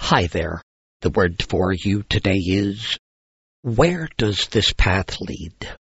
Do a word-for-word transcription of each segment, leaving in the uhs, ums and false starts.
Hi there. The word for you today is, where does this path lead?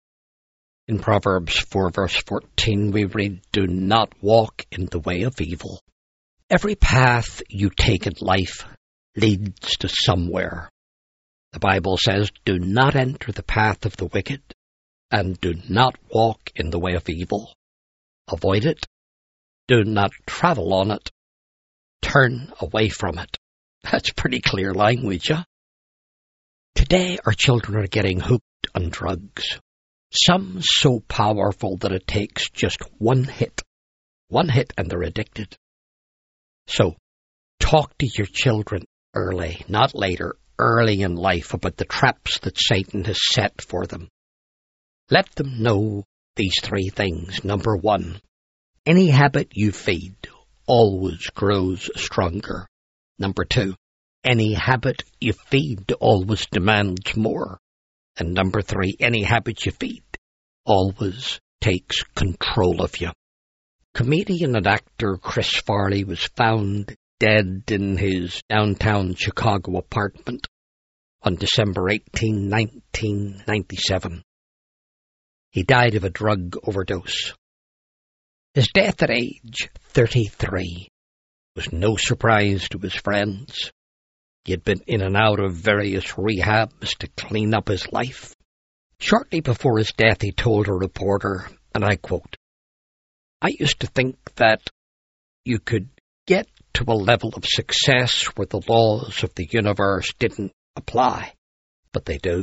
In Proverbs four verse fourteen we read, do not walk in the way of evil. Every path you take in life leads to somewhere. The Bible says, do not enter the path of the wicked, and do not walk in the way of evil. Avoid it. Do not travel on it. Turn away from it. That's pretty clear language, huh? Today our children are getting hooked on drugs. Some so powerful that it takes just one hit. One hit and they're addicted. So, talk to your children early, not later, early in life about the traps that Satan has set for them. Let them know these three things. Number one, any habit you feed always grows stronger. Number two, any habit you feed always demands more. And number three, any habit you feed always takes control of you. Comedian and actor Chris Farley was found dead in his downtown Chicago apartment on December eighteenth, nineteen ninety-seven. He died of a drug overdose. His death at age thirty-three was no surprise to his friends. He had been in and out of various rehabs to clean up his life. Shortly before his death, he told a reporter, and I quote, I used to think that you could get to a level of success where the laws of the universe didn't apply, but they do.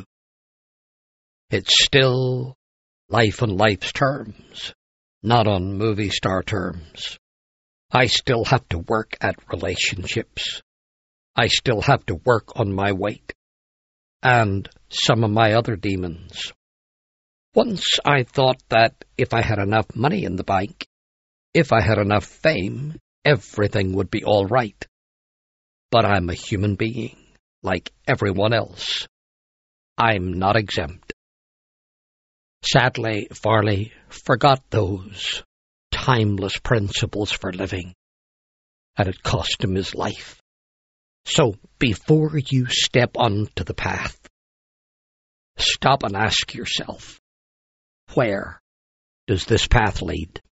It's still life on life's terms, not on movie star terms. I still have to work at relationships. I still have to work on my weight and some of my other demons. Once I thought that if I had enough money in the bank, if I had enough fame, everything would be all right. But I'm a human being, like everyone else. I'm not exempt. Sadly, Farley forgot those timeless principles for living, and it cost him his life. So, before you step onto the path, stop and ask yourself, where does this path lead?